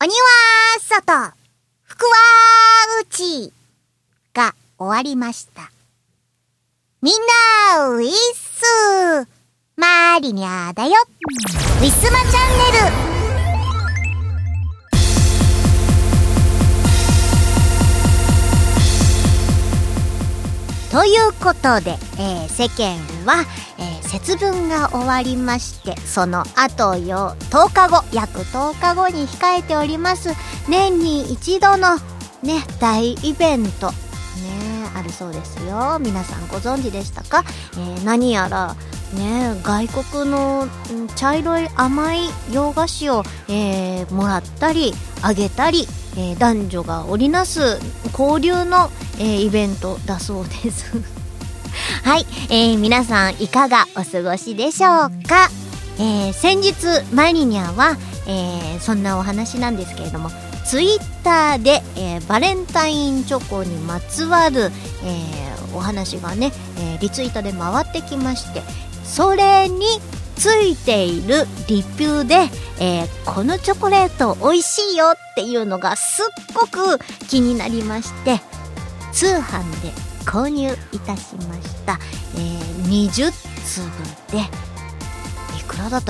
鬼は外、福は内が終わりました。みんなウィッスマリニャだよ。ウィスマチャンネル。ということで、世間は、節分が終わりまして、その後10日後、約10日後に控えております年に一度のね大イベントねあるそうですよ。皆さんご存知でしたか？何やらね外国の茶色い甘い洋菓子を、もらったりあげたり、男女が織りなす交流の、イベントだそうですはい、皆さんいかがお過ごしでしょうか？先日マリニャは、そんなお話なんですけれども、ツイッターで、バレンタインチョコにまつわる、お話がね、リツイートで回ってきまして、それについているリピューで、このチョコレート美味しいよっていうのがすっごく気になりまして、通販で購入いたしました。20粒でいくらだった？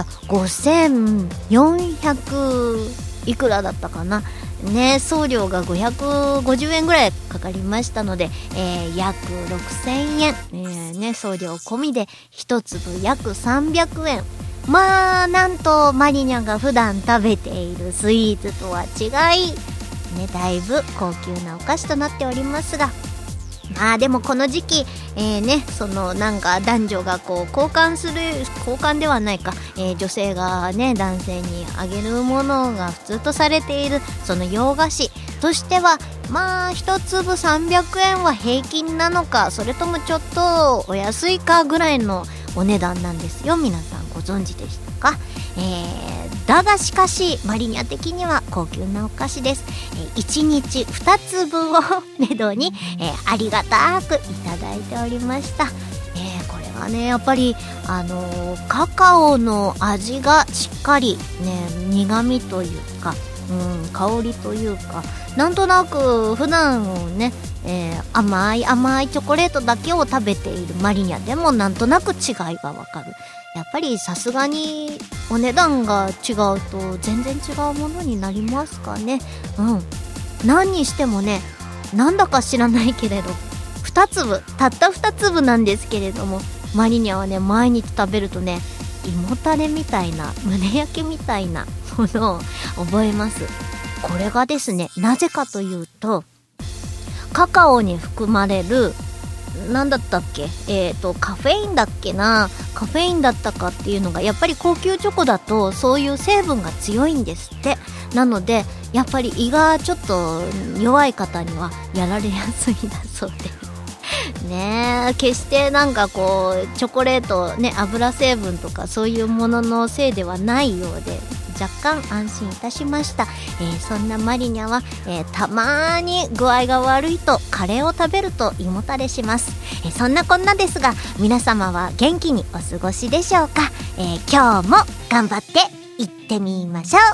5400いくらだったかなね。送料が550円ぐらいかかりましたので、約6000円、ね、送料込みで1粒約300円。まあなんとマリニャが普段食べているスイーツとは違い、ね、だいぶ高級なお菓子となっておりますが、まあでもこの時期、ね、そのなんか男女がこう交換ではないか、女性がね男性にあげるものが普通とされているその洋菓子としては、まあ一粒300円は平均なのか、それともちょっとお安いかぐらいのお値段なんですよ。皆さんご存知でしたか？だがしかしマリニャ的には高級なお菓子です。1日2粒をめどに、ありがたくいただいておりました。これはねやっぱりカカオの味がしっかりね苦味というか、香りというか、なんとなく普段をね、甘いチョコレートだけを食べているマリニャでもなんとなく違いがわかる。やっぱりさすがにお値段が違うと全然違うものになりますかね。何にしてもね、なんだか知らないけれどたった2粒なんですけれども、マリニャはね毎日食べるとね胃もたれみたいな、胸焼けみたいなものを覚えます。これがですね、なぜかというと、カカオに含まれるなんだったっけ、カフェインだっけな、カフェインだったかっていうのがやっぱり高級チョコだとそういう成分が強いんですって。なのでやっぱり胃がちょっと弱い方にはやられやすいんだそうでねえ、決してなんかこうチョコレートね油成分とかそういうもののせいではないようで、若干安心いたしました。そんなマリニャは、たまーに具合が悪いとカレーを食べると胃もたれします。そんなこんなですが、皆様は元気にお過ごしでしょうか？今日も頑張っていってみましょう。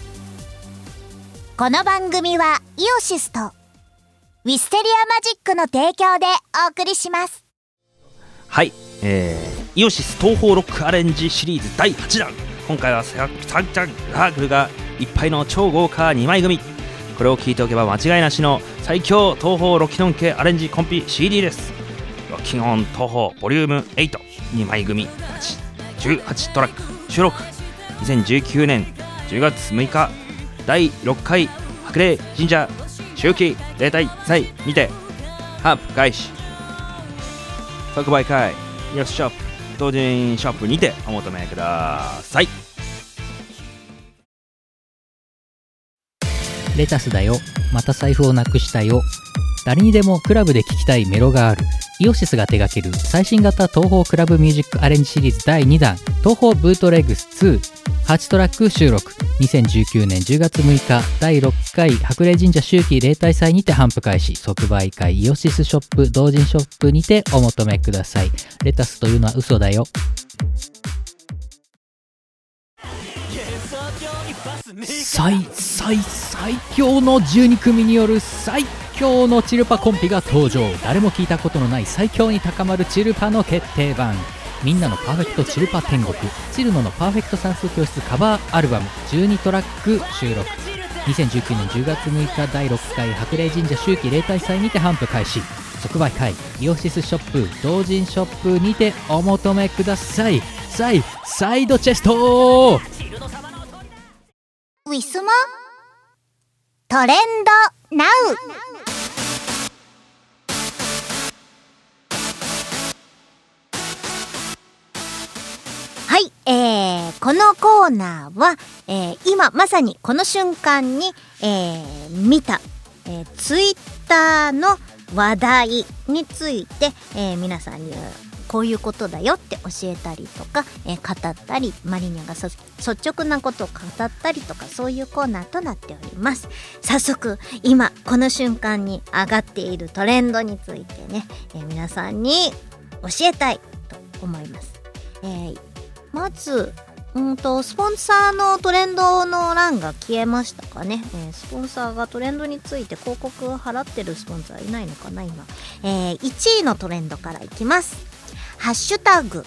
この番組はイオシスとウィステリアマジックの提供でお送りします。 はい、イオシス東方ロックアレンジシリーズ第8弾。今回はサンチャンラークルがいっぱいの超豪華2枚組。これを聴いておけば間違いなしの最強東方ロキノン系アレンジコンピ CD です。ロキノン東方ボリューム8、2枚組18トラック収録。2019年10月6日第6回白麗神社秋季例大祭にてハープ開始。即売会イオシスショップ同人ショップにてお求めください。 レタスだよ、また財布をなくしたよ。誰にでもクラブで聴きたいメロがある。イオシスが手掛ける最新型東宝クラブミュージックアレンジシリーズ第2弾、東宝ブートレグス2、8トラック収録。2019年10月6日第6回白麗神社秋季例大祭にて販布開始。即売会イオシスショップ同人ショップにてお求めください。レタスというのは嘘だよ。 最強の12組による最強のチルパコンビが登場。誰も聞いたことのない最強に高まるチルパの決定版。みんなのパーフェクトチルパ天国、チルノのパーフェクト算数教室カバーアルバム12トラック収録。2019年10月6日第6回白麗神社秋季例大祭にて頒布開始。即売会イオシスショップ同人ショップにてお求めください。サイドチェスト。 ウィスモトレンドナウ。はい、このコーナーは、今まさにこの瞬間に、見た、ツイッターの話題について、皆さんにこういうことだよって教えたりとか、語ったり、マリニャが率直なことを語ったりとか、そういうコーナーとなっております。早速今この瞬間に上がっているトレンドについてね、皆さんに教えたいと思います。まずスポンサーのトレンドの欄が消えましたかね。スポンサーがトレンドについて広告を払ってるスポンサーいないのかな今。1位のトレンドからいきます。ハッシュタグ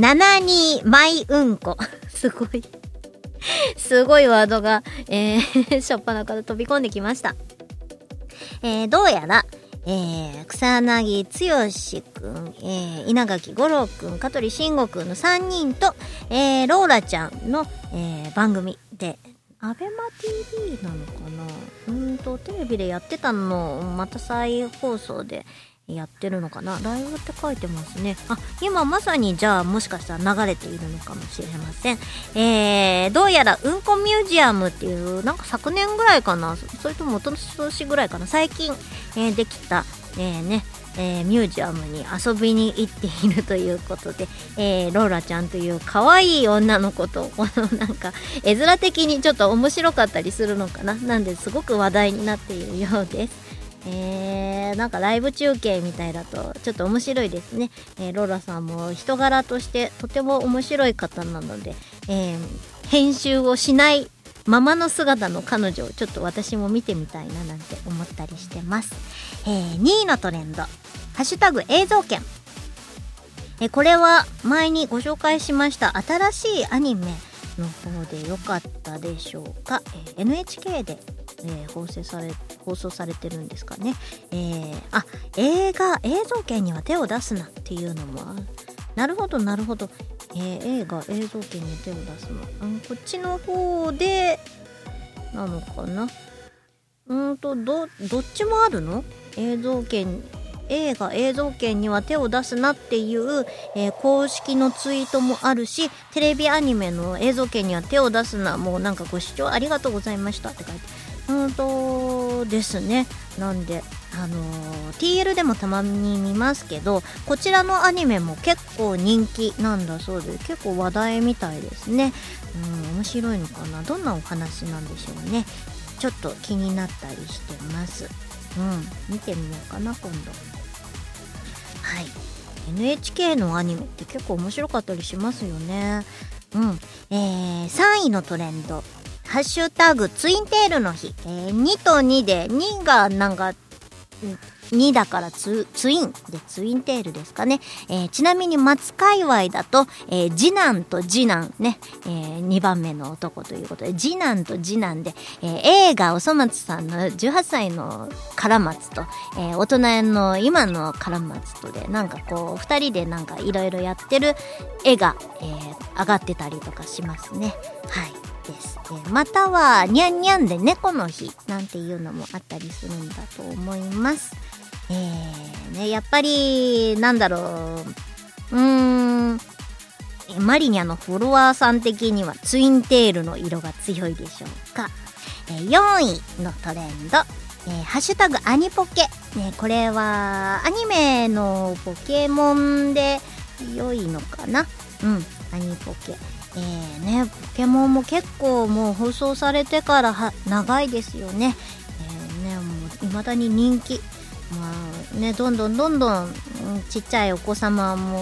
72マイうんこすごいワードが、しょっぱなから飛び込んできました。どうやら草薙剛くん、稲垣吾郎くん、香取慎吾くんの3人と、ローラちゃんの、番組でアベマ TV なのかな、テレビでやってたのをまた再放送でやってるのかな。ライブって書いてますね。今まさにじゃあもしかしたら流れているのかもしれません。どうやらうんこミュージアムっていうなんか昨年ぐらいかな、それともおととしぐらいかな、最近、できた、ミュージアムに遊びに行っているということで、ローラちゃんという可愛い女の子とこのなんか絵面的にちょっと面白かったりするのかな、なんですごく話題になっているようです。なんかライブ中継みたいだとちょっと面白いですね。ローラさんも人柄としてとても面白い方なので、編集をしないままの姿の彼女をちょっと私も見てみたいななんて思ったりしてます。2位のトレンド、ハッシュタグ映像権。これは前にご紹介しました新しいアニメの方でよかったでしょうか。NHK で放送されてるんですかね。映像権には手を出すなっていうのもなるほど、映画映像権に手を出すの、こっちの方でなのかな。どっちもあるの？映画映像権には手を出すなっていう、公式のツイートもあるし、テレビアニメの映像権には手を出すな、もうなんかご視聴ありがとうございましたって書いてですね。なんでTL でもたまに見ますけど、こちらのアニメも結構人気なんだそうで、結構話題みたいですね。面白いのかな、どんなお話なんでしょうね。ちょっと気になったりしてます。見てみようかな今度。はい、NHK のアニメって結構面白かったりしますよね。3位のトレンド、ハッシュタグツインテールの日。2と2で、2がなんか2だからツインでツインテールですかね。ちなみに松界隈だと、次男と次男ね、2番目の男ということで次男と次男で、映画おそ松さんの18歳のカラマツと、大人の今のカラマツとでなんかこう2人でなんかいろいろやってる絵が、上がってたりとかしますね。はいです。またはニャンニャンで猫の日なんていうのもあったりするんだと思います。やっぱりなんだろう、マリニャのフォロワーさん的にはツインテールの色が強いでしょうか。4位のトレンド、ハッシュタグアニポケ、これはアニメのポケモンで良いのかな。アニポケ、ポケモンも結構もう放送されてから長いですよね。もう未だに人気、どんどんちっちゃいお子様も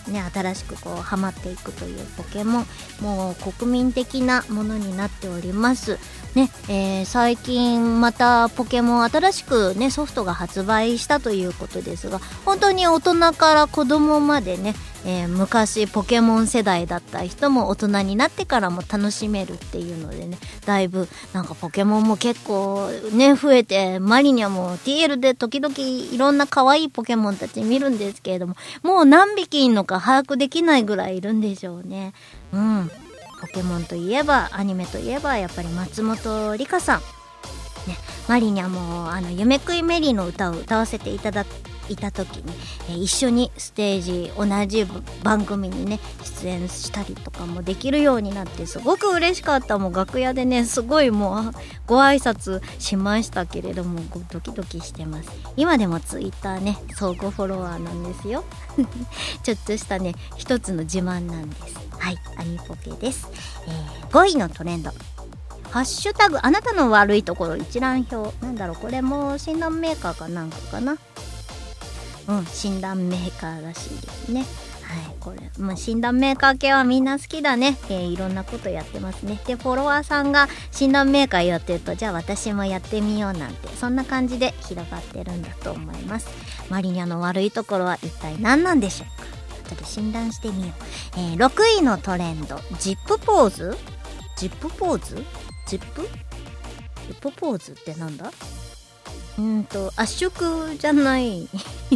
ですね、新しくこうハマっていくというポケモン、もう国民的なものになっておりますね。最近またポケモン新しくねソフトが発売したということですが、本当に大人から子供までね、昔ポケモン世代だった人も大人になってからも楽しめるっていうのでね、だいぶなんかポケモンも結構ね増えて、マリニャも TL で時々いろんな可愛いポケモンたち見るんですけれども、もう何匹いるのか把握できないぐらいいるんでしょうね。ポケモンといえば、アニメといえばやっぱり松本梨香さんね。マリニャも夢食いメリーの歌を歌わせていただいた時に、一緒にステージ同じ番組にね出演したりとかもできるようになって、すごく嬉しかった。もう楽屋でねすごいもうご挨拶しましたけれども、ドキドキしてます。今でもツイッターね相互フォロワーなんですよちょっとしたね一つの自慢なんです。はい、アニポケです。5位のトレンド、ハッシュタグあなたの悪いところ一覧表。なんだろう、これも診断メーカーかなんかかな。診断メーカーらしいですね。はい、これもう診断メーカー系はみんな好きだね。いろんなことやってますね。でフォロワーさんが診断メーカーやってると、じゃあ私もやってみようなんて、そんな感じで広がってるんだと思います。マリニャの悪いところは一体何なんでしょうか。後で診断してみよう。6位のトレンド、ジップポーズ。ジップポーズ、ジップポーズってなんだ。圧縮じゃない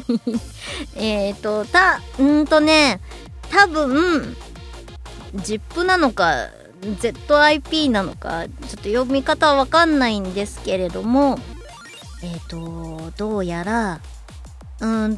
多分ジップなのか ZIP なのか、ちょっと読み方はわかんないんですけれども、どうやら韓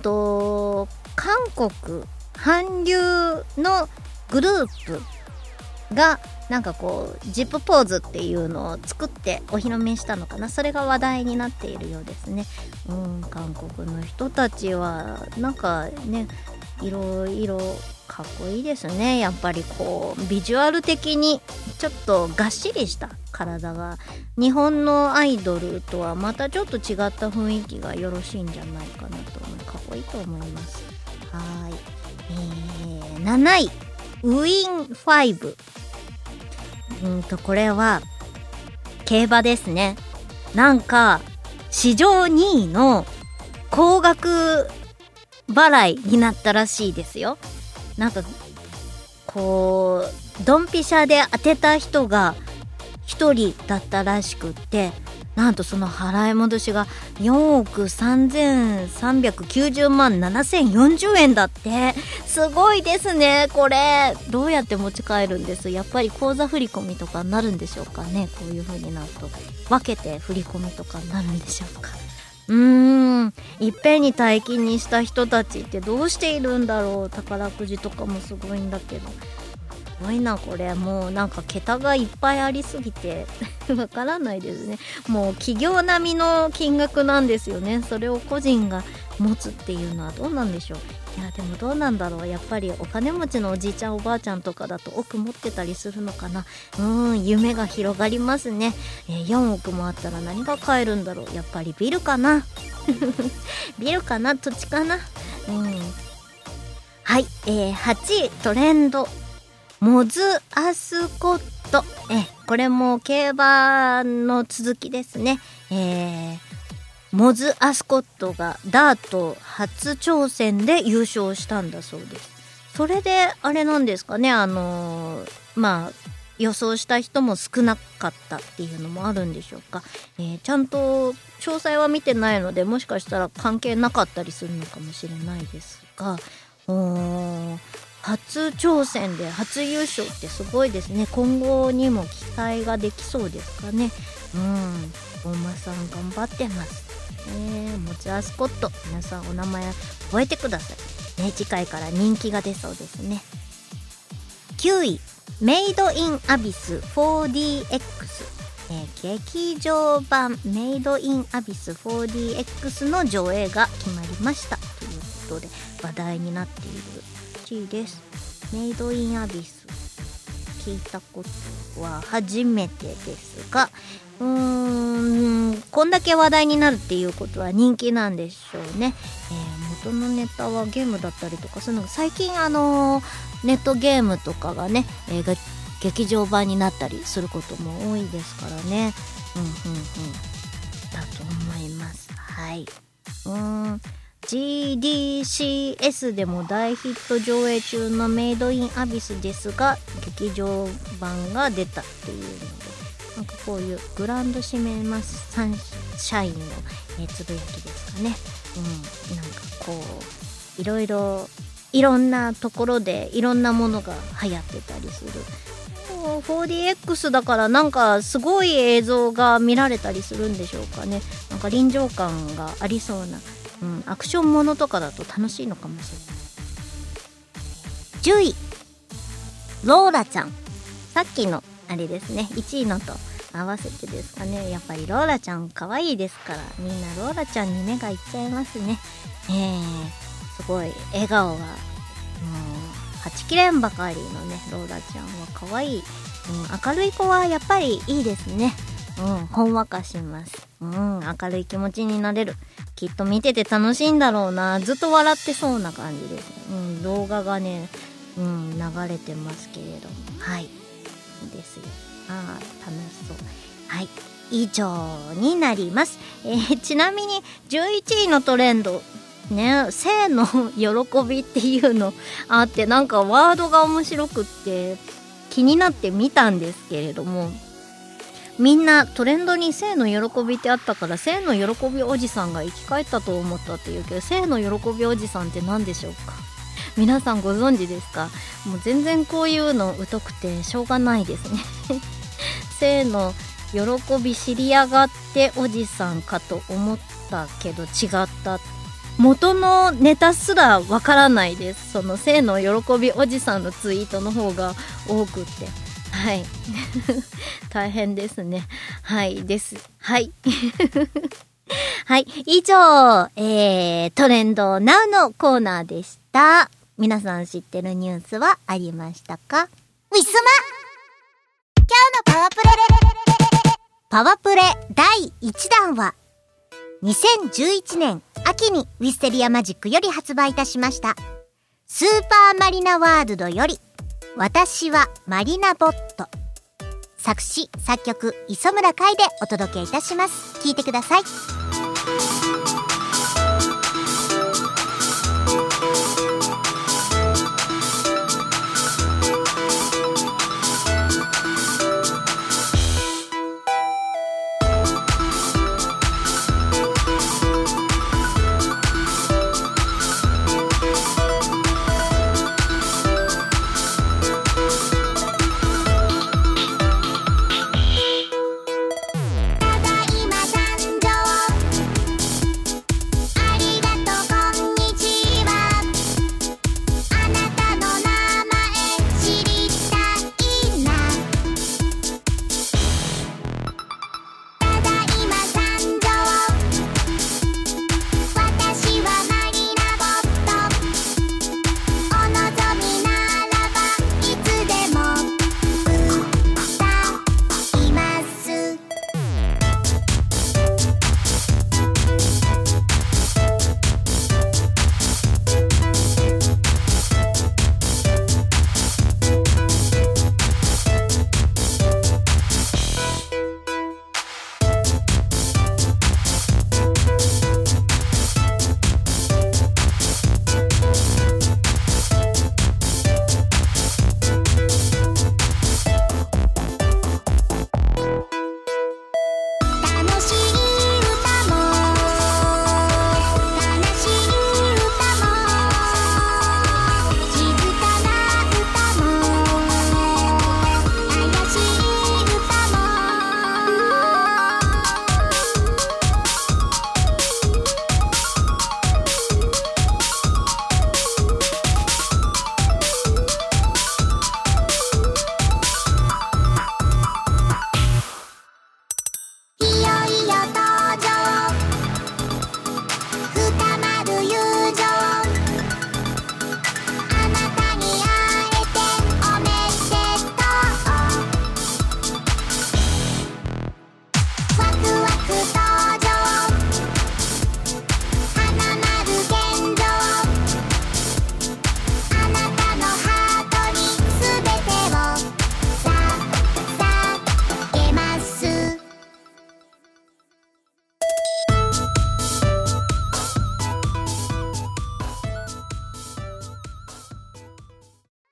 国韓流のグループがなんかこうジップポーズっていうのを作ってお披露目したのかな。それが話題になっているようですね。韓国の人たちはなんかね、いろいろかっこいいですね。やっぱりこうビジュアル的にちょっとがっしりした体が日本のアイドルとはまたちょっと違った雰囲気がよろしいんじゃないかなと思う。かっこいいと思います。はい、7位ウィン5。これは競馬ですね。なんか史上2位の高額払いになったらしいですよ。なんかこうドンピシャで当てた人が1人だったらしくって、なんとその払い戻しが4億3390万7040円だって。すごいですね。これどうやって持ち帰るんです？やっぱり口座振り込みとかになるんでしょうかね。こういう風になると分けて振り込みとかになるんでしょうか。いっぺんに大金にした人たちってどうしているんだろう。宝くじとかもすごいんだけど、すごいな。これもうなんか桁がいっぱいありすぎてわからないですね。もう企業並みの金額なんですよね。それを個人が持つっていうのはどうなんでしょう。いやでもどうなんだろう。やっぱりお金持ちのおじいちゃんおばあちゃんとかだと億持ってたりするのかな。夢が広がりますね。4億もあったら何が買えるんだろう。やっぱりビルかなビルかな、土地かな。はい、8位トレンド、モズアスコット。これも競馬の続きですね。モズアスコットがダート初挑戦で優勝したんだそうです。それであれなんですかね、予想した人も少なかったっていうのもあるんでしょうか。ちゃんと詳細は見てないので、もしかしたら関係なかったりするのかもしれないですが、初挑戦で初優勝ってすごいですね。今後にも期待ができそうですかね。本間さん頑張ってます。モズアスコット、皆さんお名前覚えてくださいね。次回から人気が出そうですね。9位メイドインアビス 4DX、劇場版メイドインアビス 4DX の上映が決まりましたということで話題になっているらしいです。メイドインアビス聞いたことは初めてですが、こんだけ話題になるっていうことは人気なんでしょうね。も元のネタはゲームだったりとか、そういうのが最近ネットゲームとかがね、劇場版になったりすることも多いですからね。だと思います。はい。GDCS でも大ヒット上映中のメイドインアビスですが、劇場版が出たっていうので、なんかこういうグランドシメマスサンシャインの、つぶやきですかね。なんかこういろんなところでいろんなものが流行ってたりする。4DX だからなんかすごい映像が見られたりするんでしょうかね。なんか臨場感がありそうな、アクションものとかだと楽しいのかもしれない。10位ローラちゃん、さっきのあれですね、1位のと合わせてですかね。やっぱりローラちゃん可愛いですから、みんなローラちゃんに目がいっちゃいますね。すごい笑顔がはちきれんばかりのね、ローラちゃんは可愛い。明るい子はやっぱりいいですね。ほんわかします。明るい気持ちになれる。きっと見てて楽しいんだろうな。ずっと笑ってそうな感じです。動画がね、流れてますけれども、はいですよ。楽しそう。はい、以上になります。ちなみに11位のトレンドね、性の喜びっていうのあって、なんかワードが面白くって気になって見たんですけれども、みんなトレンドに性の喜びってあったから、性の喜びおじさんが生き返ったと思ったっていうけど、性の喜びおじさんって何でしょうか。皆さんご存知ですか。もう全然こういうの疎くてしょうがないですね性の喜び知り上がっておじさんかと思ったけど違った。元のネタすらわからないです。その性の喜びおじさんのツイートの方が多くて、はい大変ですね。はいですはいはい以上、トレンドナウのコーナーでした。皆さん知ってるニュースはありましたか。 ウィスマ今日のパワプレ第1弾は2011年秋にウィステリアマジックより発売いたしましたスーパーマリナワールドより私はマリナボット、作詞作曲磯村海でお届けいたします。聴いてください。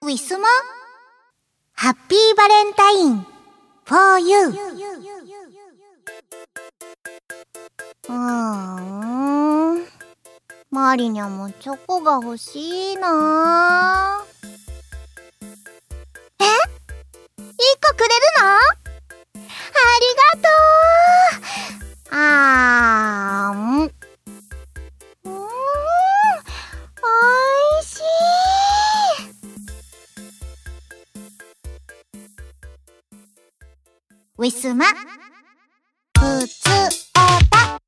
ウィスマハッピーバレンタイン for you。 マリニャもチョコが欲しいな。え？1個くれるの？ありがとう。おいしい。ウィスマふつおた。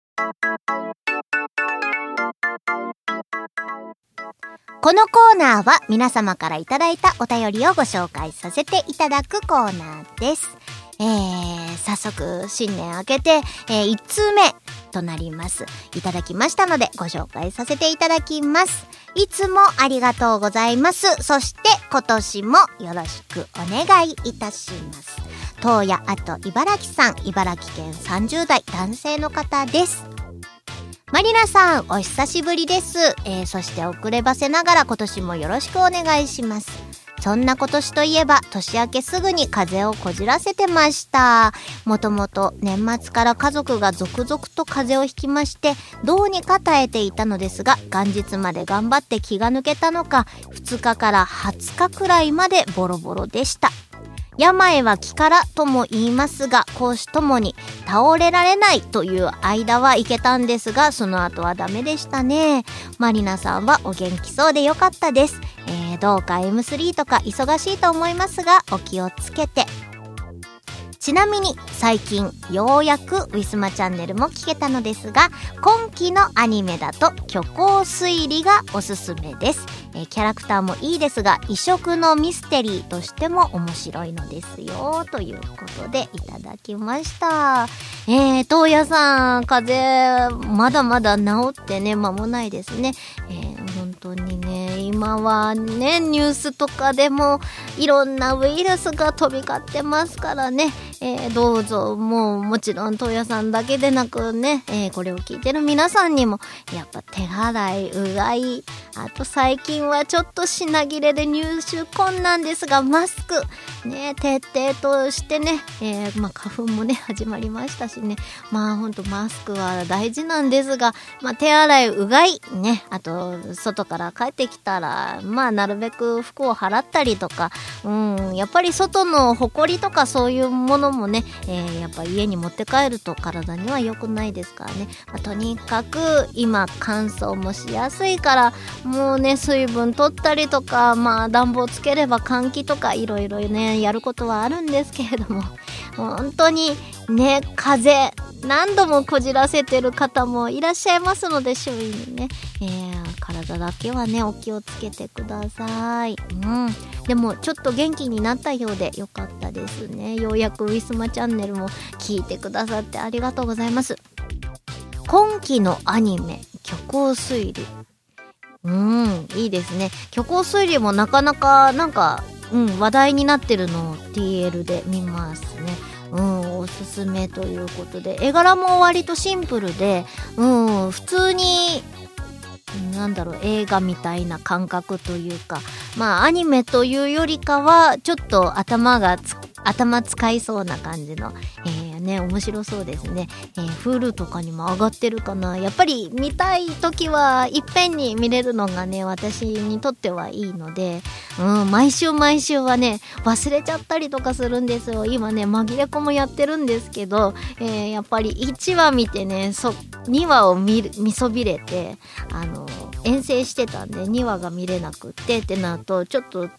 このコーナーは皆様からいただいたお便りをご紹介させていただくコーナーです。早速新年明けて、1通目となります。いただきましたのでご紹介させていただきます。いつもありがとうございます。そして今年もよろしくお願いいたします。東谷あと茨城さん、茨城県30代男性の方です。マリナさんお久しぶりです。そして遅ればせながら今年もよろしくお願いします。そんな今年といえば年明けすぐに風邪をこじらせてました。もともと年末から家族が続々と風邪をひきまして、どうにか耐えていたのですが、元日まで頑張って気が抜けたのか、2日から20日くらいまでボロボロでした。病は気からとも言いますが、公私ともに倒れられないという間はいけたんですが、その後はダメでしたね。マリナさんはお元気そうでよかったです。どうか M3 とか忙しいと思いますがお気をつけて。ちなみに最近ようやくウィスマチャンネルも聞けたのですが、今期のアニメだと虚構推理がおすすめです。キャラクターもいいですが異色のミステリーとしても面白いのですよ、ということでいただきました。東谷さん風邪まだまだ治ってね間もないですね。本当にね今はねニュースとかでもいろんなウイルスが飛び交ってますからね、どうぞもちろん東谷さんだけでなくね、これを聞いてる皆さんにもやっぱ手洗いうがい、あと最近はちょっと品切れで入手困難ですがマスクね徹底としてね、花粉もね始まりましたしね、ほんとマスクは大事なんですが、手洗いうがいね、あと外から帰ってきたらなるべく服を払ったりとか、やっぱり外のほこりとかそういうものもね、やっぱ家に持って帰ると体には良くないですからね、とにかく今乾燥もしやすいからもうね水分取ったりとか、暖房つければ換気とかいろいろねやることはあるんですけれども、本当にね風邪何度もこじらせてる方もいらっしゃいますので、周囲にね、体だけはねお気をつけてください。でもちょっと元気になったようでよかったですね。ようやくウィスマチャンネルも聞いてくださってありがとうございます。今期のアニメ虚構推理、いいですね。虚構推理もなかなか話題になってるのを TL で見ますね。おすすめということで、絵柄も割とシンプルで、普通に映画みたいな感覚というか、アニメというよりかはちょっと頭使いそうな感じの、面白そうですね。Hulu とかにも上がってるかな。やっぱり見たい時はいっぺんに見れるのがね私にとってはいいので、毎週はね忘れちゃったりとかするんですよ。今ね紛れ込もやってるんですけど、やっぱり1話見てね2話を見そびれて遠征してたんで2話が見れなくってなるとちょっと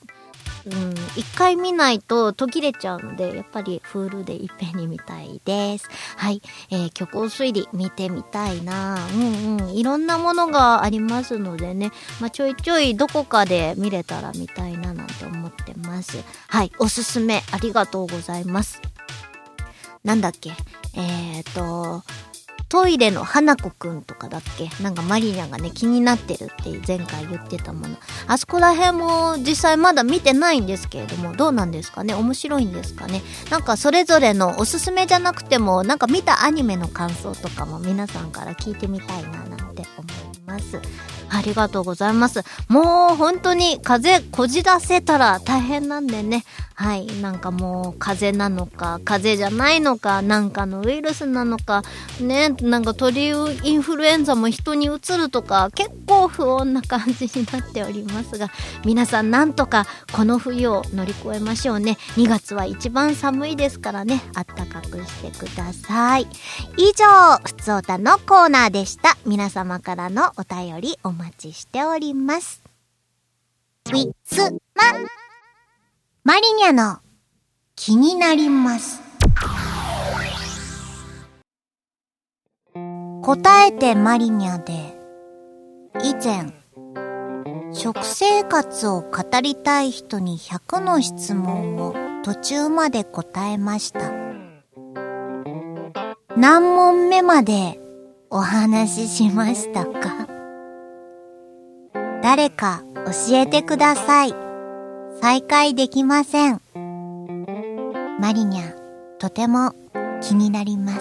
1回見ないと途切れちゃうので、やっぱり Hulu でいっぺんに見たいです。はい、虚構推理見てみたいな。いろんなものがありますのでね、ちょいちょいどこかで見れたら見たいななんて思ってます。はい、おすすめありがとうございます。なんだっけ、トイレの花子くんとかだっけ、マリニャがね気になってるって前回言ってたもの、あそこら辺も実際まだ見てないんですけれども、どうなんですかね、面白いんですかね。それぞれのおすすめじゃなくても見たアニメの感想とかも皆さんから聞いてみたいななんて思います。 ありがとうございます。もう本当に風邪こじらせたら大変なんでね。はい。なんかもう風邪なのか、風邪じゃないのか、なんかのウイルスなのか、ね、なんか鳥インフルエンザも人にうつるとか、結構不穏な感じになっておりますが、皆さんなんとかこの冬を乗り越えましょうね。2月は一番寒いですからね、あったかくしてください。 以上、ふつおたのコーナーでした。皆様からのお便りお待ちしております。ウィスママリニャの気になります。答えてマリニャで、以前食生活を語りたい人に100の質問を途中まで答えました。何問目までお話ししましたか？誰か教えてください。再開できません。マリニャ、とても気になります。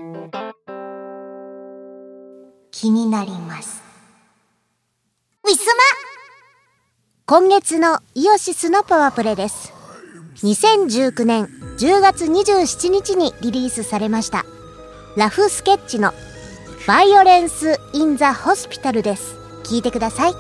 気になります。ウィスマ！今月のイオシスのパワープレです。2019年10月27日にリリースされましたラフスケッチのバイオレンス・イン・ザ・ホスピタルです。聞いてください。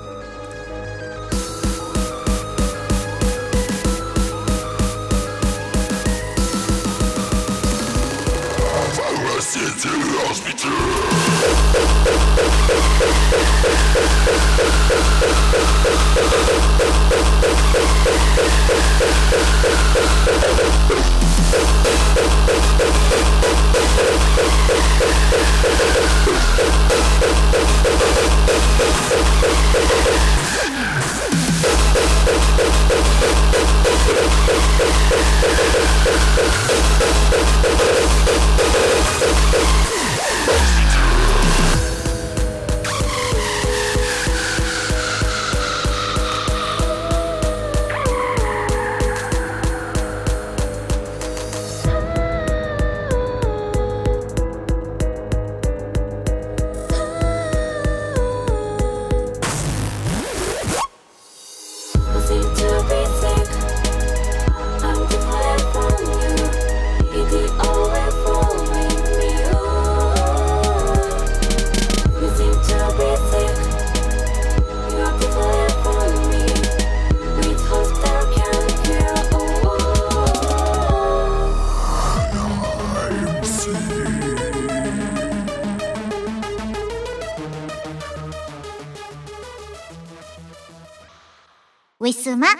ウィスマ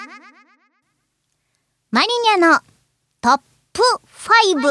マリニャのトップ5。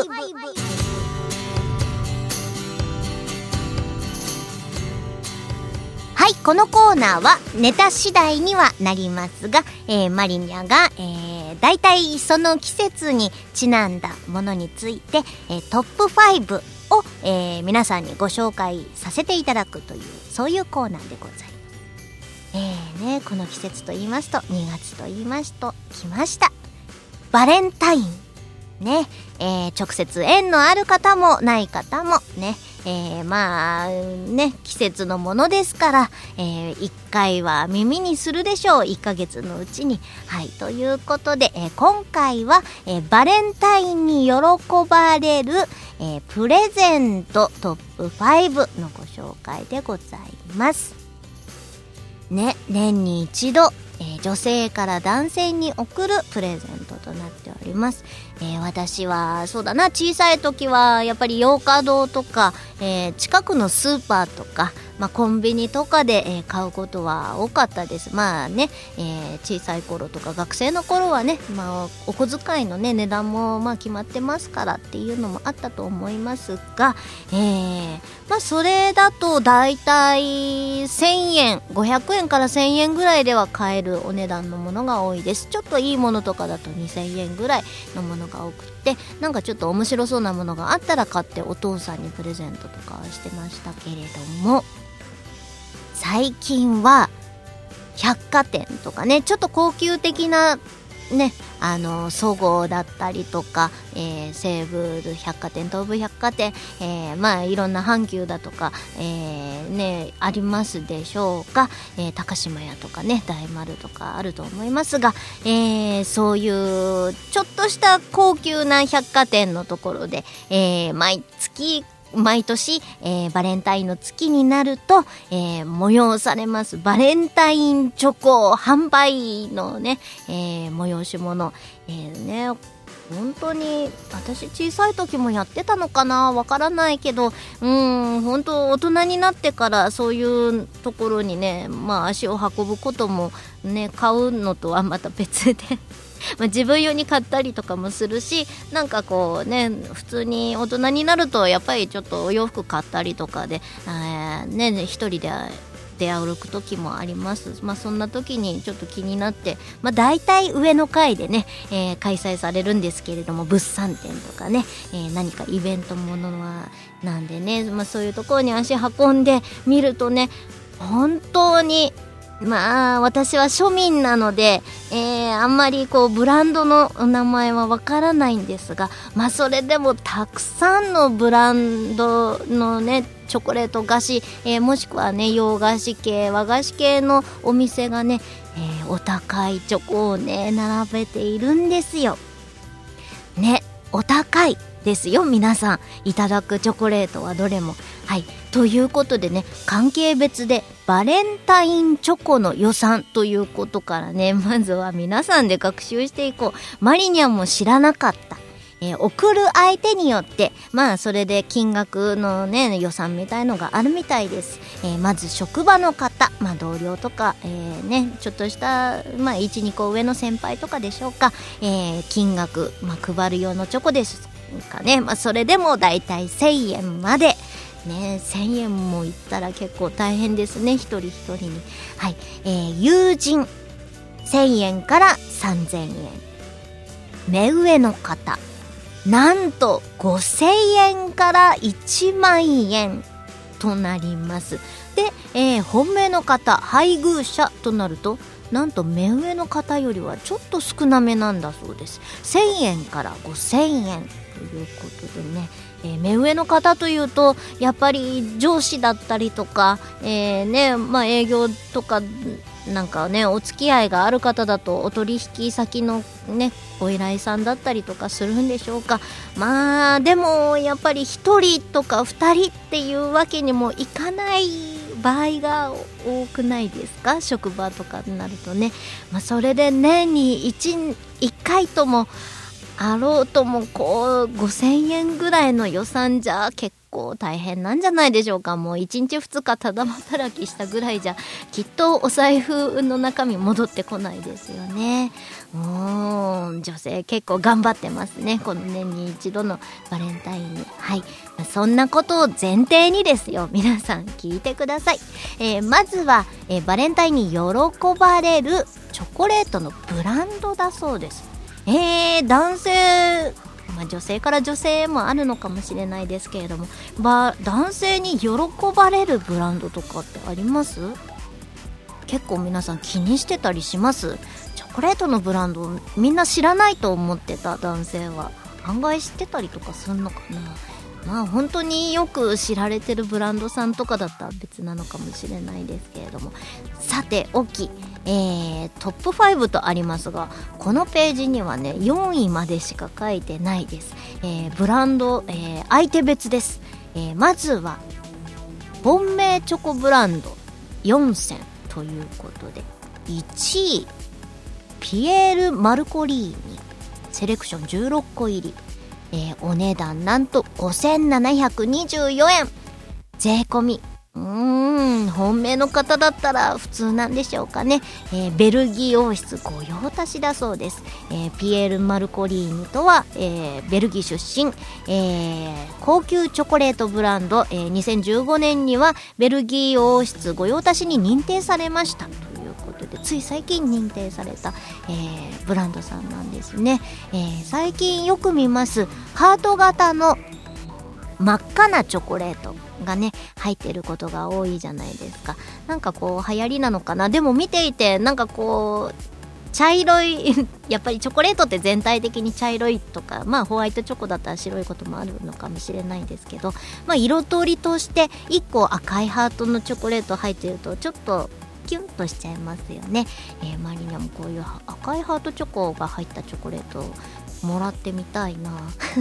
はい、このコーナーはネタ次第にはなりますが、マリニャが、だいたいその季節にちなんだものについて、トップ5を、皆さんにご紹介させていただくという、そういうコーナーでございます。この季節と言いますと、2月と言いますと来ましたバレンタインね、直接縁のある方もない方もね、まあね、季節のものですから、1回は耳にするでしょう、1ヶ月のうちに。はい、ということで、今回は、バレンタインに喜ばれる、プレゼントトップ5のご紹介でございますね。年に一度、女性から男性に贈るプレゼントとなっております。私はそうだな、小さい時はやっぱり洋華堂とか、近くのスーパーとか、コンビニとかで、買うことは多かったです。まあね、小さい頃とか学生の頃はね、お小遣いのね値段も決まってますからっていうのもあったと思いますが、それだとだいたい1000円500円から1000円ぐらいでは買えるお値段のものが多いです。ちょっといいものとかだと2000円ぐらいのものが多くて、なんかちょっと面白そうなものがあったら買ってお父さんにプレゼントとかはしてましたけれども、最近は百貨店とかね、ちょっと高級的なねそごうだったりとか、西武百貨店、東武百貨店、いろんな阪急だとか、ありますでしょうか、高島屋とかね、大丸とかあると思いますが、そういうちょっとした高級な百貨店のところで、毎年、バレンタインの月になると、催されますバレンタインチョコ販売のね、催し物、本当に私小さい時もやってたのかな、わからないけど、本当大人になってからそういうところにね、足を運ぶこともね、買うのとはまた別で自分用に買ったりとかもするし、なんかこうね、普通に大人になるとやっぱりちょっとお洋服買ったりとかで、一人で出歩く時もあります。そんな時にちょっと気になって、大体上の階でね、開催されるんですけれども、物産展とかね、何かイベントものはなんでね、そういうところに足運んでみるとね、本当に私は庶民なので、あんまりこうブランドの名前はわからないんですが、それでもたくさんのブランドのね、チョコレート菓子、もしくはね、洋菓子系、和菓子系のお店がね、お高いチョコをね、並べているんですよね。お高いですよ、皆さんいただくチョコレートはどれも。ということでね、関係別でバレンタインチョコの予算ということからね、まずは皆さんで学習していこう。マリニャンも知らなかった。送る相手によってそれで金額のね、予算みたいのがあるみたいです。まず職場の方、同僚とか、ちょっとした、1、2個上の先輩とかでしょうか、金額、配る用のチョコですかね、それでもだいたい1000円までね、1000円もいったら結構大変ですね、一人一人に。友人1000円から3000円、目上の方なんと5000円から1万円となります。で、本命の方、配偶者となると、なんと目上の方よりはちょっと少なめなんだそうです。1000円から5000円ということでね、目上の方というとやっぱり上司だったりとか、営業とかなんかね、お付き合いがある方だとお取引先のね、お依頼さんだったりとかするんでしょうか。でもやっぱり1人とか2人っていうわけにもいかない場合が多くないですか、職場とかになるとね。それで年に 1回ともあろうともこう5000円ぐらいの予算じゃ結構大変なんじゃないでしょうか。もう1日2日ただ働きしたぐらいじゃきっとお財布の中身戻ってこないですよね。女性結構頑張ってますね、この年に一度のバレンタインに。そんなことを前提にですよ、皆さん聞いてください。まずは、バレンタインに喜ばれるチョコレートのブランドだそうです。男性、女性から女性もあるのかもしれないですけれども、男性に喜ばれるブランドとかってあります？結構皆さん気にしてたりします？チョコレートのブランドみんな知らないと思ってた男性は案外知ってたりとかするのかな。本当によく知られてるブランドさんとかだったら別なのかもしれないですけれども、さておき、トップ5とありますが、このページにはね4位までしか書いてないです。ブランド、相手別です。まずは本命チョコブランド4選ということで、1位ピエール・マルコリーニセレクション16個入り、お値段なんと5724円税込み。本命の方だったら普通なんでしょうかね。ベルギー王室御用達だそうです。ピエール・マルコリーニとは、ベルギー出身、高級チョコレートブランド、2015年にはベルギー王室御用達に認定されましたということで、つい最近認定された、ブランドさんなんですね。最近よく見ますハート型の真っ赤なチョコレートがね入ってることが多いじゃないですか。なんかこう流行りなのかな。でも見ていてなんかこ茶色いやっぱりチョコレートって全体的に茶色いとか、まあホワイトチョコだったら白いこともあるのかもしれないんですけど、まあ色通りとして1個赤いハートのチョコレート入ってるとちょっとキュンとしちゃいますよね。マリナもこういう赤いハートチョコが入ったチョコレートもらってみたいな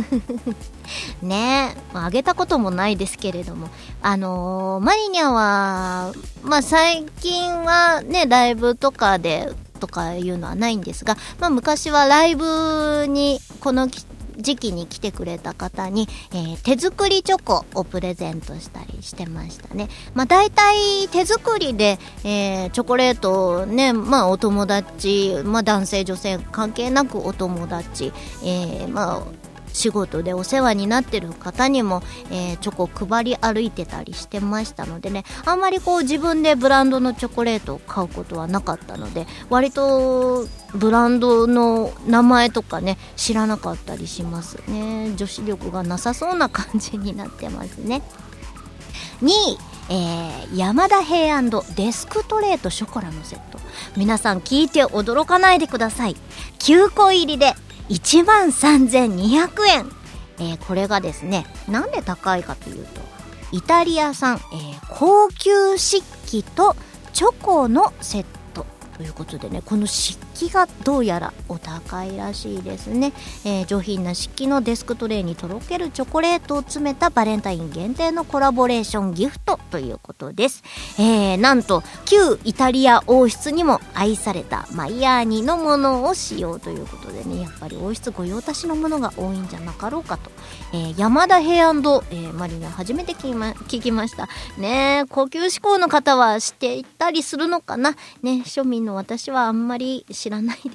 ねえ、あげたこともないですけれども、マリニャはまあ最近はねライブとかでとかいうのはないんですが、まあ昔はライブにこの時期に来てくれた方に、手作りチョコをプレゼントしたりしてましたね。まあ大体手作りで、チョコレートをね、まあお友達、まあ男性女性関係なくお友達、まあ仕事でお世話になってる方にも、チョコを配り歩いてたりしてましたのでね、あんまりこう自分でブランドのチョコレートを買うことはなかったので、割とブランドの名前とかね知らなかったりしますね。女子力がなさそうな感じになってますね。2位、山田平安&デスクトレートショコラのセット。皆さん聞いて驚かないでください。9個入りで13,200円、これがですね、なんで高いかというとイタリア産、高級漆器とチョコのセットということでね、この漆器がどうやらお高いらしいですね。上品な漆器のデスクトレイにとろけるチョコレートを詰めたバレンタイン限定のコラボレーションギフトということです。なんと旧イタリア王室にも愛されたマイヤーニのものを使用ということでね、やっぱり王室御用達のものが多いんじゃなかろうかと。山田平安マリナ初めて聞きましたね。高級志向の方は知っていたりするのかなね。庶民の私はあんまり知らないです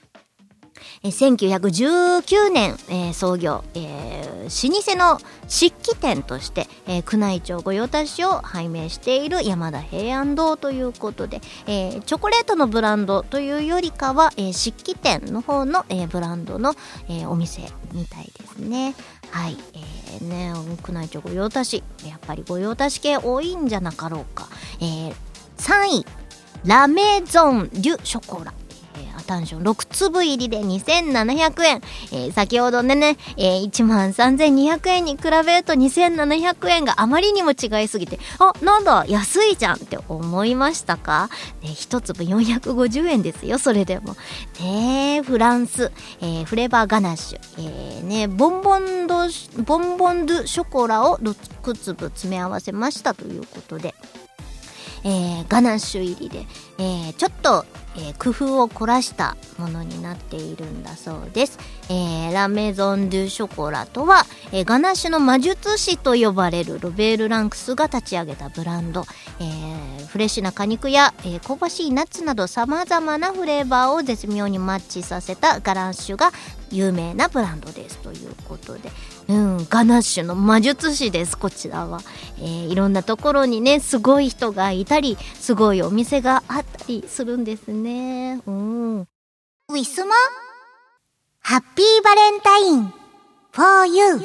。1919年、創業、老舗の漆器店として、宮内庁御用達を拝命している山田平安堂ということで、チョコレートのブランドというよりかは、漆器店の方の、ブランドの、お店みたいですね。はい、ね、宮内庁御用達、やっぱり御用達系多いんじゃなかろうか。3位ラメゾン・デュ・ショコラ、アタンション6粒入りで2,700円、先ほどね、13,200円に比べると2,700円があまりにも違いすぎて、あ、なんだ安いじゃんって思いましたか、1粒450円ですよ。それでもね、フランス、フレーバーガナッシュ、ボンボンドゥショコラを6粒詰め合わせましたということで、ガナッシュ入りで、ちょっと、工夫を凝らしたものになっているんだそうです。ラメゾン・デュ・ショコラとは、ガナッシュの魔術師と呼ばれるロベール・ランクスが立ち上げたブランド、フレッシュな果肉や、香ばしいナッツなど様々なフレーバーを絶妙にマッチさせたガナッシュが有名なブランドですということで、ガナッシュの魔術師です。こちらは、いろんなところにねすごい人がいたりすごいお店があったりするんですね。ウィスマハッピーバレンタイン for you。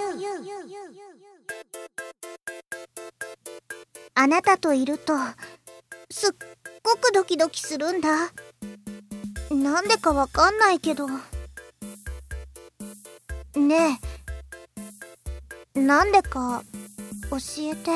あなたといるとすっごくドキドキするんだ。なんでかわかんないけど。ねえ、なんでか教えて。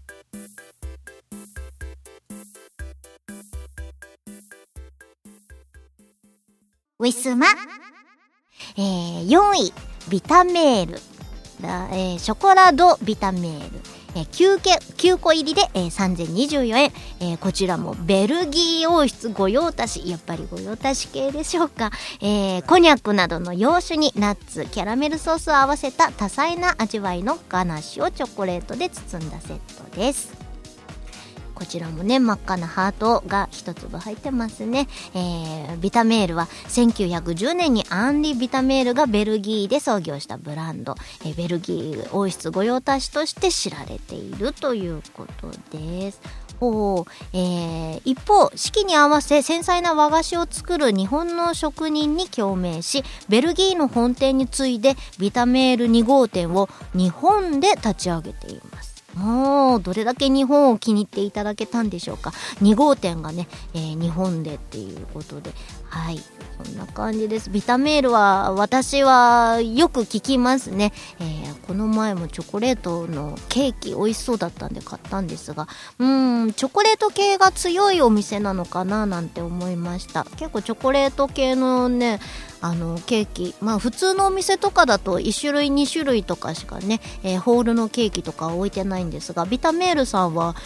ウィスマ、4位ビタメール、ショコラドビタメール、9個入りで、3,024円、こちらもベルギー王室御用達、やっぱり御用達系でしょうか。コニャックなどの洋酒にナッツ、キャラメルソースを合わせた多彩な味わいのガナッシュをチョコレートで包んだセットです。こちらもね真っ赤なハートが一粒入ってますね。ビタメールは1910年にアンリ・ビタメールがベルギーで創業したブランド、ベルギー王室御用達として知られているということです。一方四季に合わせ繊細な和菓子を作る日本の職人に共鳴し、ベルギーの本店に次いでビタメール2号店を日本で立ち上げています。もうどれだけ日本を気に入っていただけたんでしょうか。2号店がね、日本でっていうことで、はい、 そんな感じです。ビタメールは私はよく聞きますね。この前もチョコレートのケーキ美味しそうだったんで買ったんですが、チョコレート系が強いお店なのかななんて思いました。結構チョコレート系のねケーキ、普通のお店とかだと1種類2種類とかしかね、ホールのケーキとか置いてないんですが、ビタメールさんは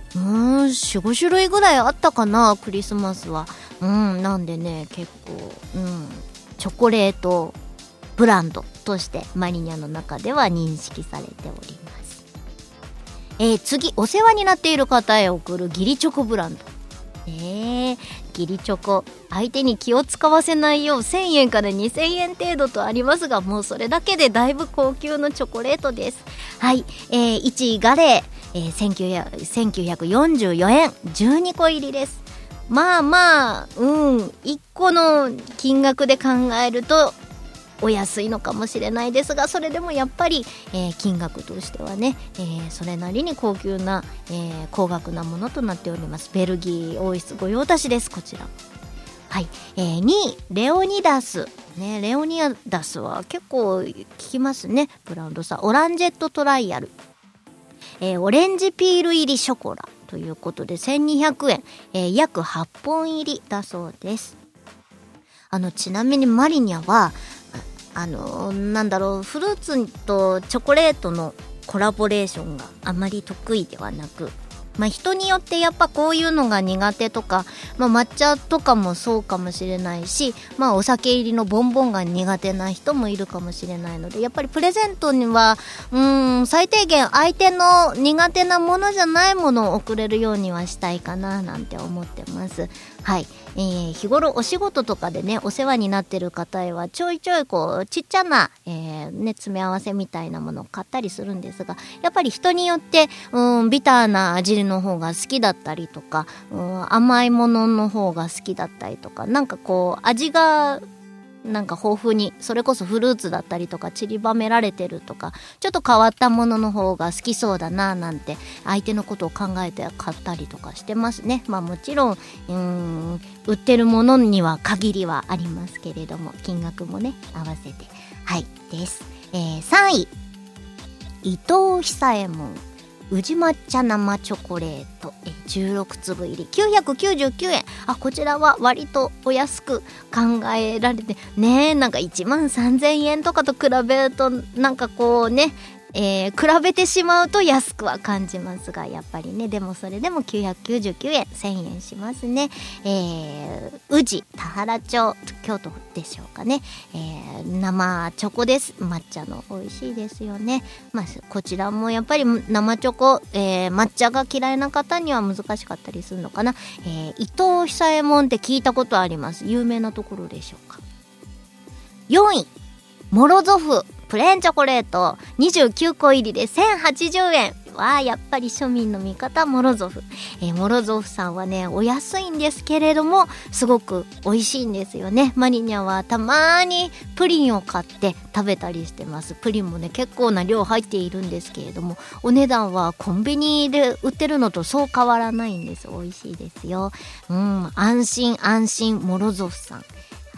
4、5種類ぐらいあったかな、クリスマスは。なんでね、結構、チョコレートブランドとしてマリニャの中では認識されております。次、お世話になっている方へ送るギリチョコブランド。ギリチョコ、相手に気を使わせないよう1000円から2000円程度とありますが、もうそれだけでだいぶ高級のチョコレートです。はい、1位ガレー、1944円12個入りです。1個の金額で考えるとお安いのかもしれないですが、それでもやっぱり、金額としてはね、それなりに高級な、高額なものとなっております。ベルギー王室御用達です、こちら。はい、2位レオニダス、ね、レオニダスは結構聞きますね、ブランドさ。オランジェットトライアル、オレンジピール入りショコラということで1200円、約8本入りだそうです。ちなみにマリニャはフルーツとチョコレートのコラボレーションがあまり得意ではなく、人によってやっぱこういうのが苦手とか、抹茶とかもそうかもしれないし、お酒入りのボンボンが苦手な人もいるかもしれないので、やっぱりプレゼントには最低限相手の苦手なものじゃないものを送れるようにはしたいかななんて思ってます。はい、日頃お仕事とかでねお世話になってる方へはちょいちょいこうちっちゃな、詰め合わせみたいなものを買ったりするんですが、やっぱり人によってビターな味の方が好きだったりとか、甘いものの方が好きだったりとか、なんかこう味が豊富に、それこそフルーツだったりとか散りばめられてるとか、ちょっと変わったものの方が好きそうだななんて相手のことを考えて買ったりとかしてますね。もちろん売ってるものには限りはありますけれども、金額もね合わせてはいです。3位伊藤久右衛門宇治抹茶生チョコレート16粒入り999円。こちらは割とお安く考えられてね、13000円とかと比べるとこうね、比べてしまうと安くは感じますが、やっぱりね、でもそれでも999円1000円しますね。宇治田原町京都でしょうかね、生チョコです。抹茶の美味しいですよね。こちらもやっぱり生チョコ、抹茶が嫌いな方には難しかったりするのかな。伊藤久右衛門って聞いたことあります。有名なところでしょうか。4位モロゾフプレーンチョコレート29個入りで1080円。やっぱり庶民の味方モロゾフ。モロゾフさんはねお安いんですけれどもすごく美味しいんですよね。マリニャはたまにプリンを買って食べたりしてます。プリンもね結構な量入っているんですけれども、お値段はコンビニで売ってるのとそう変わらないんです。美味しいですよ。安心安心モロゾフさん。はい、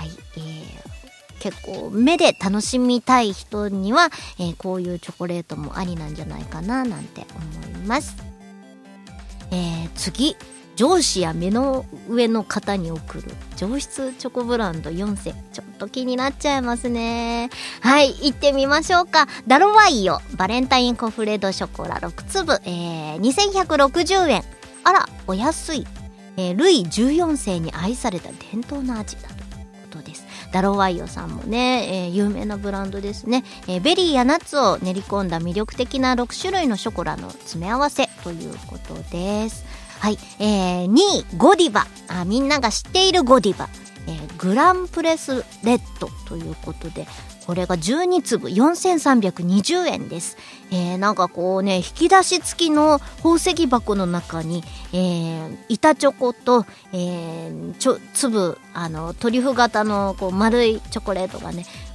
結構目で楽しみたい人には、こういうチョコレートもありなんじゃないかななんて思います。次上司や目の上の方に送る上質チョコブランド4選、ちょっと気になっちゃいますね。はい、行ってみましょうか。ダロワイヨバレンタインコフレドショコラ6粒、2160円。お安い。ルイ14世に愛された伝統の味だということです。ダロワイヨさんもね、有名なブランドですね。ベリーやナッツを練り込んだ魅力的な6種類のショコラの詰め合わせということです。はい、2位ゴディバ。みんなが知っているゴディバ、グランプレスレッドということで、これが12粒4320円です。こうね、引き出し付きの宝石箱の中に、板チョコと、粒トリュフ型のこう丸いチョコレートがね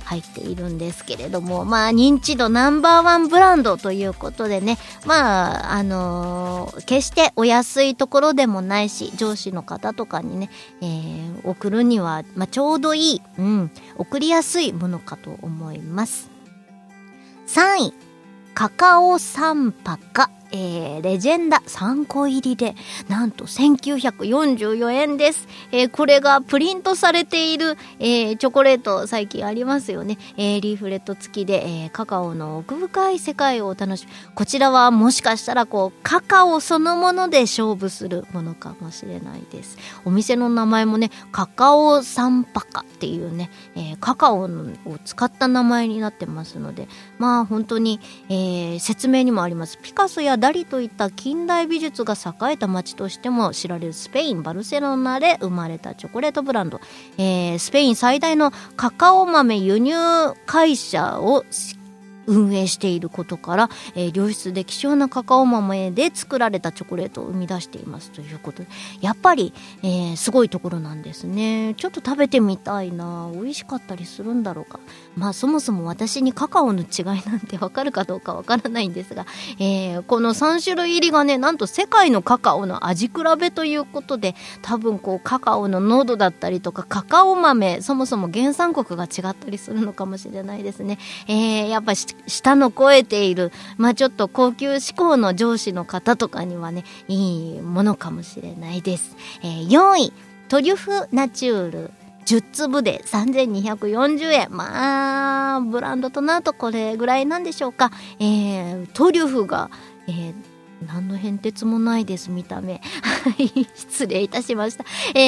入っているんですけれども、まあ認知度ナンバーワンブランドということでね、まあ決してお安いところでもないし、上司の方とかにね、送るには、まあ、ちょうどいい、送りやすいものかと思います。3位、カカオ3パカ、レジェンダ3個入りでなんと1944円です。これがプリントされている、チョコレート最近ありますよね。リーフレット付きで、カカオの奥深い世界をお楽しみ。こちらはもしかしたらこうカカオそのもので勝負するものかもしれないです。お店の名前もね、カカオ3パカっていうね、カカオを使った名前になってますので、まあ本当に、説明にもあります。ピカソやダリといった近代美術が栄えた街としても知られるスペイン・バルセロナで生まれたチョコレートブランド、スペイン最大のカカオ豆輸入会社を運営していることから、良質で希少なカカオ豆で作られたチョコレートを生み出していますということで、やっぱり、すごいところなんですね。ちょっと食べてみたいな。美味しかったりするんだろうか。まあそもそも私にカカオの違いなんてわかるかどうかわからないんですが、この3種類入りがね、なんと世界のカカオの味比べということで、多分こうカカオの濃度だったりとか、カカオ豆そもそも原産国が違ったりするのかもしれないですね。やっぱ舌の肥えている、まあちょっと高級志向の上司の方とかにはね、いいものかもしれないです。4位、トリュフナチュール10粒で3240円。まあブランドとなるとこれぐらいなんでしょうか。トリュフが、何の変哲もないです、見た目。失礼いたしました。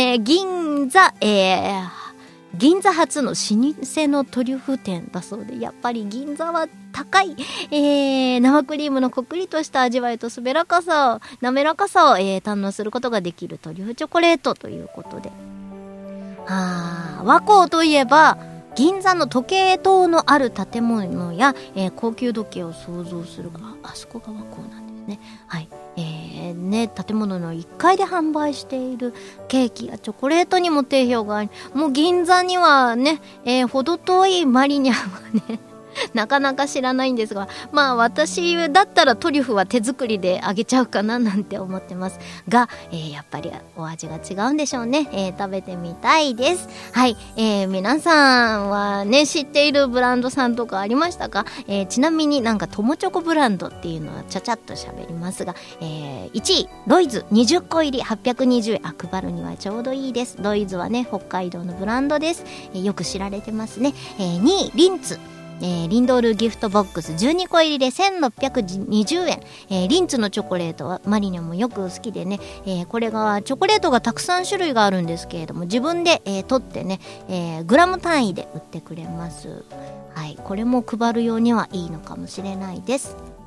銀座初の老舗のトリュフ店だそうで、やっぱり銀座は高い、生クリームのこくりとした味わいと滑らかさを、滑らかさを、堪能することができるトリュフチョコレートということで、和光といえば銀座の時計塔のある建物や、高級時計を想像するが、あそこが和光なんですね。はい。建物の1階で販売しているケーキやチョコレートにも定評があり、もう銀座にはね、程遠いマリニャンはねなかなか知らないんですが、まあ私だったらトリュフは手作りであげちゃうかななんて思ってますが、やっぱりお味が違うんでしょうね。食べてみたいです。はい、皆さんはね知っているブランドさんとかありましたか？ちなみになんか友チョコブランドっていうのはちゃちゃっと喋りますが、1位ロイズ20個入り820円。配るにはちょうどいいです。ロイズはね北海道のブランドです。よく知られてますね。2位リンツ、リンドールギフトボックス12個入りで1620円。リンツのチョコレートはマリニャもよく好きでね、これがチョコレートがたくさん種類があるんですけれども、自分で、取ってね、グラム単位で売ってくれます。はい、これも配るようにはいいのかもしれないです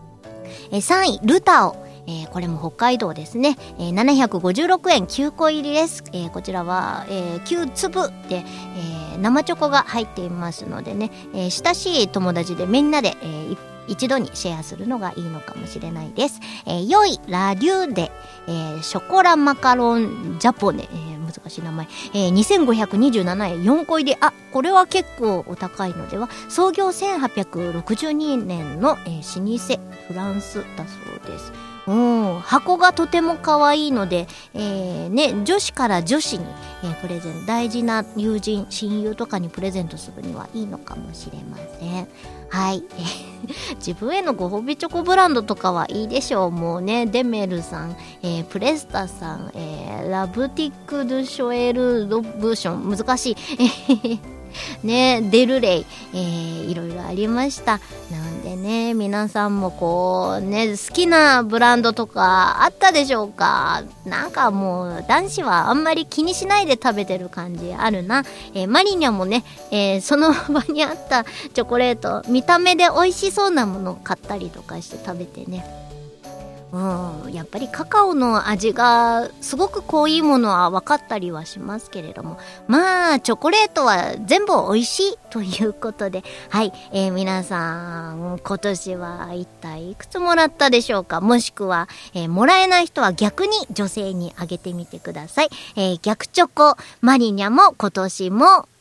。3位ルタオ、これも北海道ですね。756円9個入りです。こちらは、9粒で、生チョコが入っていますのでね、親しい友達でみんなで、一度にシェアするのがいいのかもしれないです。4位ラリューデ、ショコラマカロンジャポネ、難しい名前、2527円4個入り。これは結構お高いのでは。創業1862年の、老舗フランスだそうです。箱がとても可愛いので、女子から女子に、プレゼント、大事な友人親友とかにプレゼントするにはいいのかもしれません。はい、自分へのご褒美チョコブランドとかはいいでしょう。もうねデメルさん、プレスタさん、ラブティック・ドゥ・ショエル・ド・ブーション、難しいね、デルレイ、いろいろありました。なのでね、皆さんもこうね好きなブランドとかあったでしょうか？なんかもう男子はあんまり気にしないで食べてる感じあるな。マリニャもね、その場にあったチョコレート、見た目で美味しそうなものを買ったりとかして食べてね。やっぱりカカオの味がすごく濃いものは分かったりはしますけれども、まあチョコレートは全部美味しいということで、はい、皆さん今年は一体いくつもらったでしょうか？もしくは、もらえない人は逆に女性にあげてみてください。逆チョコマリニャも今年も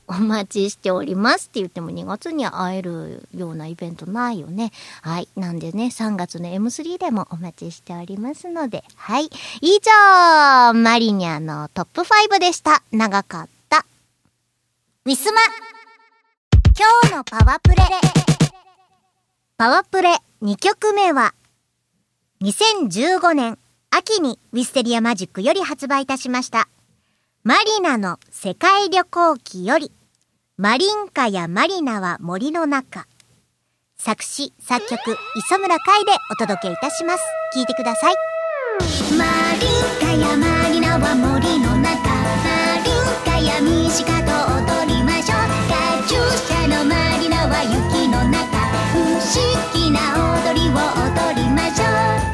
お待ちしておりますって言っても2月に会えるようなイベントないよね。はい。なんでね、3月の M3 でもお待ちしておりますので。はい。以上、マリニャのトップ5でした。長かった。 ウィスマ今日のパワプレ。パワプレ2曲目は、2015年秋にウィステリアマジックより発売いたしました。マリナの世界旅行記より、マリンカやマリナは森の中。作詞、作曲、磯村海でお届けいたします。聴いてください。 マリンカやマリナは森の中。マリンカやミシカと踊りましょう。カチューシャのマリナは雪の中。不思議な踊りを踊りましょう。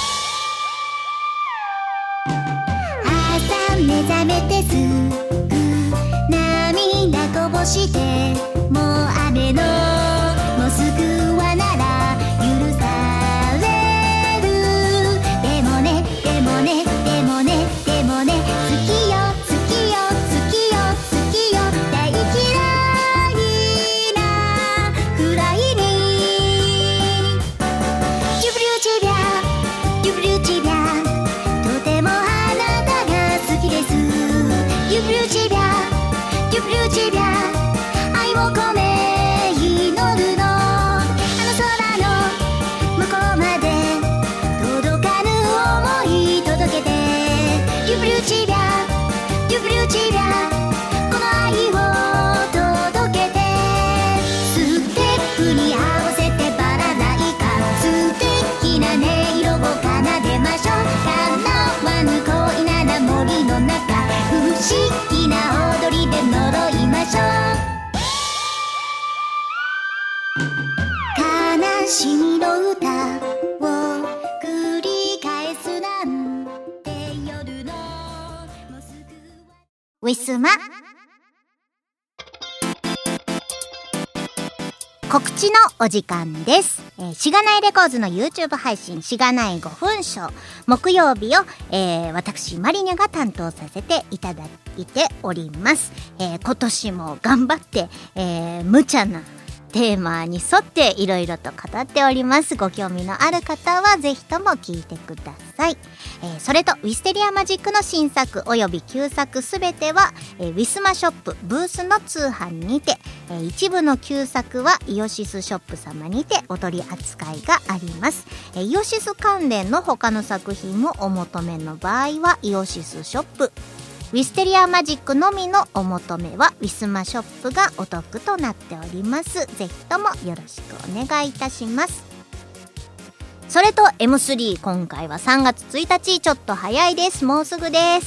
目覚めてすぐ涙こぼしてもう雨のモスクワなら許される。でもねでもねでもねでもね好きよ好きよ好きよ好きよ大嫌いなくらいにジュブリューチビャジュブリューチビャとてもユブリューチビャユブリューチビャ愛を込め祈るのあの空の向こうまで届かぬ想い届けてユブリューチビャユブリューチビャこの愛を届けてステップに合わせてバラないか素敵な音色を奏でましょう。叶わぬ恋なら森の中不思議な踊りで呪いましょう。悲しみの歌を繰り返すなんて夜のモスクワ。 ウィスマ告知のお時間です。しがないレコーズの YouTube 配信しがない5分ショー木曜日を、私マリニャが担当させていただいております。今年も頑張って、無茶なテーマに沿っていろいろと語っております。ご興味のある方はぜひとも聞いてください。それとウィステリアマジックの新作および旧作すべては、ウィスマショップブースの通販にて、一部の旧作はイオシスショップ様にてお取り扱いがあります。イオシス関連の他の作品もお求めの場合はイオシスショップ、ウィステリアマジックのみのお求めはウィスマショップがお得となっております。ぜひともよろしくお願いいたします。それと M3 今回は3月1日ちょっと早いです。もうすぐです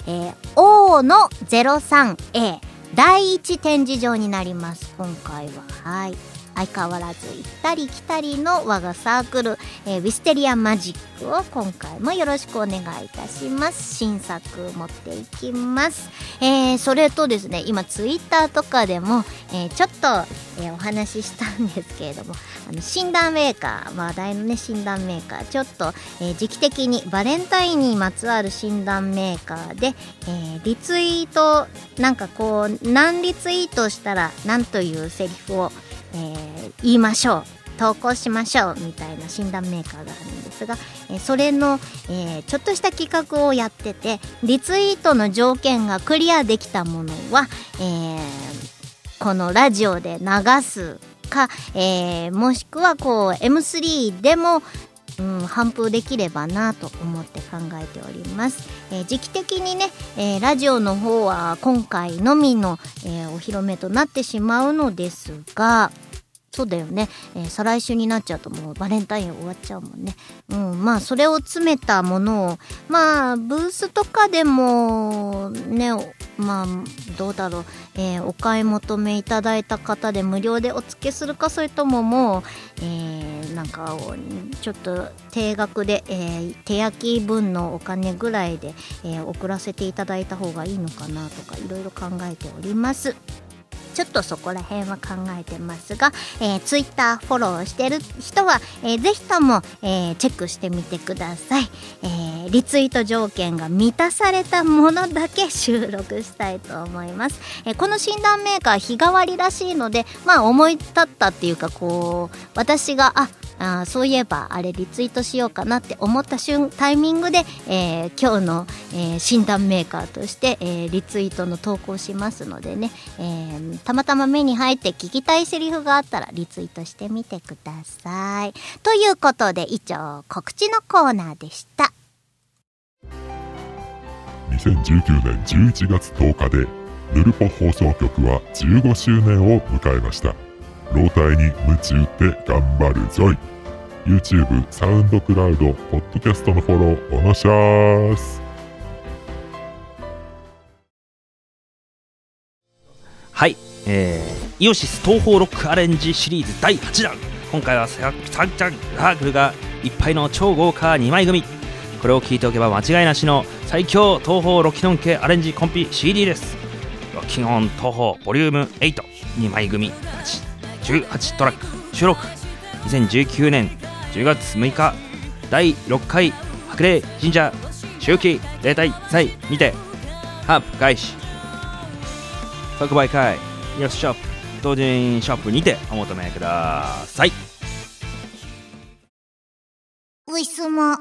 。O の 03A 第1展示場になります。今回ははい相変わらず行ったり来たりの我がサークル、ウィステリアマジックを今回もよろしくお願いいたします。新作持っていきます。それとですね、今ツイッターとかでも、ちょっと、お話ししたんですけれども、診断メーカー、話題のね診断メーカー、ちょっと、時期的にバレンタインにまつわる診断メーカーで、リツイートなんかこう何リツイートしたら何というセリフを言いましょう、投稿しましょうみたいな診断メーカーがあるんですが、それの、ちょっとした企画をやってて、リツイートの条件がクリアできたものは、このラジオで流すか、もしくはこう M3 でも頒布できればなと思って考えております。時期的にね、ラジオの方は今回のみの、お披露目となってしまうのですが、そうだよね、再来週になっちゃうともうバレンタイン終わっちゃうもんね。まあそれを詰めたものをまあブースとかでもね、まあどうだろう、お買い求めいただいた方で無料でお付けするか、それとももう、なんかちょっと定額で、手焼き分のお金ぐらいで、送らせていただいた方がいいのかなとかいろいろ考えております。ちょっとそこら辺は考えてますが、ツイッターフォローしてる人は、ぜひとも、チェックしてみてください。 リツイート条件が満たされたものだけ収録したいと思います。この診断メーカー日替わりらしいので、思い立ったっていうか私がそういえばあれリツイートしようかなって思ったタイミングで、今日の、診断メーカーとして、リツイートの投稿しますのでね、たまたま目に入って聞きたいセリフがあったらリツイートしてみてください。ということで以上告知のコーナーでした。 2019年11月10日でヌルポ放送局は15周年を迎えました。老体に夢中って頑張るぞい。 YouTube、サウンドクラウド、ポッドキャストのフォローおのしゃーす。 はい、イオシス東方ロックアレンジシリーズ第8弾。今回はサンチャンラークルがいっぱいの超豪華2枚組。これを聞いておけば間違いなしの最強東方ロキノン系アレンジコンピ CD です。ロキノン東方ボリューム8、2枚組18トラック収録。2019年10月6日第6回白麗神社秋季例大祭にてハープ開始。即売会イオシスショップ同人ショップにてお求めください。 ういすも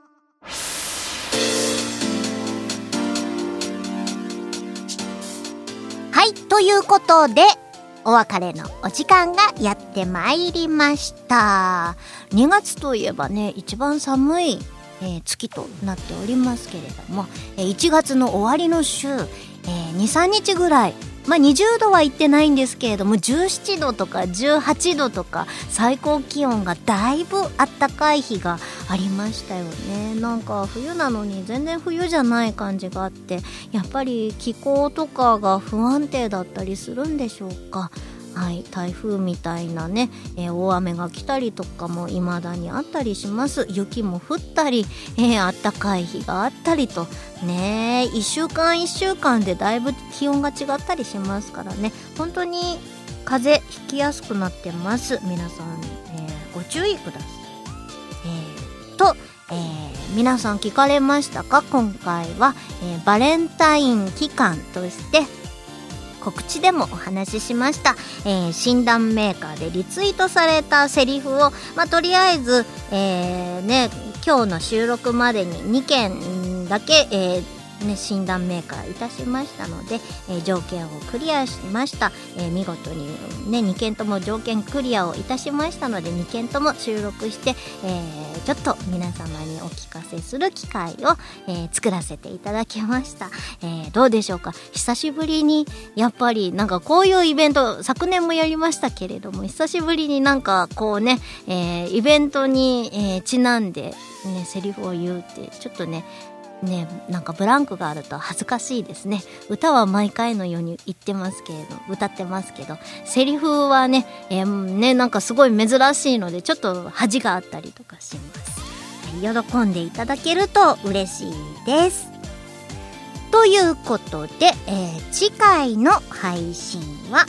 はい、ということでお別れのお時間がやってまいりました。2月といえばね、一番寒い、月となっておりますけれども、1月の終わりの週、2、3日ぐらい、20度はいってないんですけれども、17度とか18度とか最高気温がだいぶあったかい日がありましたよね。なんか冬なのに全然冬じゃない感じがあって、やっぱり気候とかが不安定だったりするんでしょうか。はい、台風みたいなね、大雨が来たりとかも未だにあったりします。雪も降ったり、あったかい日があったりとね、1週間1週間でだいぶ気温が違ったりしますからね、本当に風邪ひきやすくなってます。皆さん、ご注意ください。皆さん聞かれましたか？今回は、バレンタイン期間として告知でもお話ししました、診断メーカーでリツイートされたセリフを、とりあえず、今日の収録までに2件だけ、診断メーカーいたしましたので、条件をクリアしました。見事に、2件とも条件クリアをいたしましたので、2件とも収録して、ちょっと皆様にお聞かせする機会を、作らせていただきました。どうでしょうか。久しぶりにやっぱりなんかこういうイベント昨年もやりましたけれども、久しぶりになんかこうね、イベントに、ちなんで、セリフを言うってちょっとなんかブランクがあると恥ずかしいですね。歌は毎回のように言ってますけれど、歌ってますけど、セリフはなんかすごい珍しいので、ちょっと恥があったりとかします。喜んでいただけると嬉しいです。ということで、次回の配信は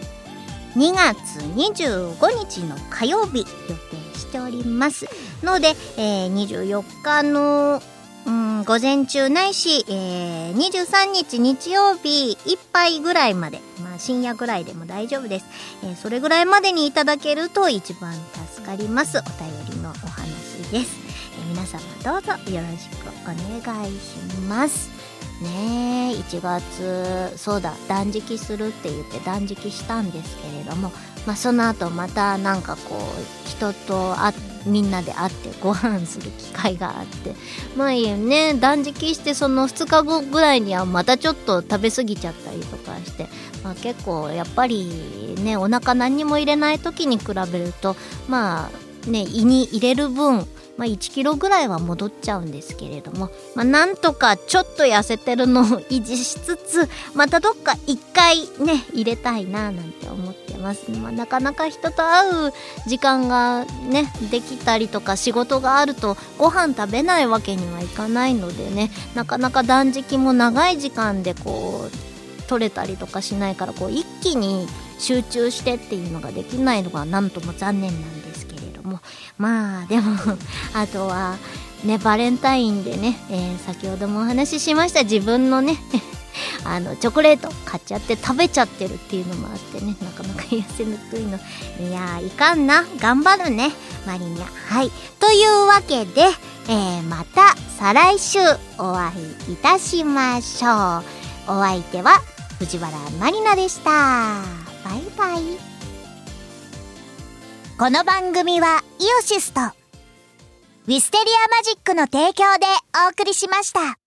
2月25日の火曜日予定しておりますので、24日の午前中ないし、23日日曜日いっぱいぐらいまで、深夜ぐらいでも大丈夫です。それぐらいまでにいただけると一番助かります。お便りのお話です。皆様どうぞよろしくお願いしますね。1月そうだ、断食するって言って断食したんですけれども、その後またなんかこう人とみんなで会ってご飯する機会があって、断食してその2日後ぐらいにはまたちょっと食べ過ぎちゃったりとかして、結構やっぱりね、お腹何にも入れない時に比べると胃に入れる分1キロぐらいは戻っちゃうんですけれども、なんとかちょっと痩せてるのを維持しつつ、またどっか1回入れたいななんて思ってます。なかなか人と会う時間ができたりとか、仕事があるとご飯食べないわけにはいかないのでなかなか断食も長い時間でこう取れたりとかしないから、こう一気に集中してっていうのができないのがなんとも残念なんですけれども、でもあとはね、バレンタインでね、先ほどもお話ししました自分のねチョコレート買っちゃって食べちゃってるっていうのもあってね、なかなか痩せにくいの。いやー、いかんな、頑張るねマリニャ。はい、というわけで、また再来週お会いいたしましょう。お相手は藤原マリナでした。バイバイ。 この番組はイオシスとウィステリアマジックの提供でお送りしました。